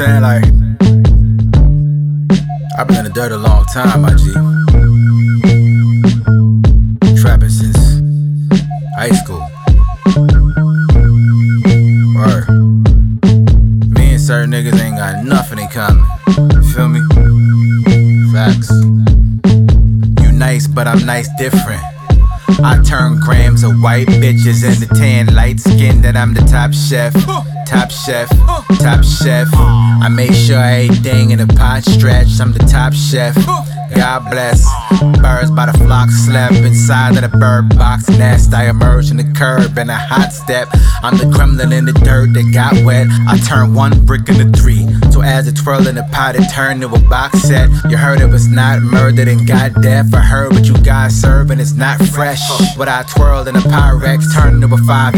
saying? Like, I've been in the dirt a long time, my G. Trapping since high school. Word. Me and certain niggas ain't got nothing in common. You feel me? Facts. You nice, but I'm nice different. I turn grams of white bitches into tan, light skin, that I'm the top chef. Top chef, top chef. I make sure everything in the pot stretch. I'm the top chef. God bless. Birds by the flock slept inside of the bird box nest. I emerge in the curb in a hot step. I'm the gremlin in the dirt that got wet. I turn one brick into three. So as it twirl in the pot, it turned to a box set. You heard it was not murdered and got death. I heard what you guys serve and it's not fresh. What I twirled in a Pyrex turned into a 5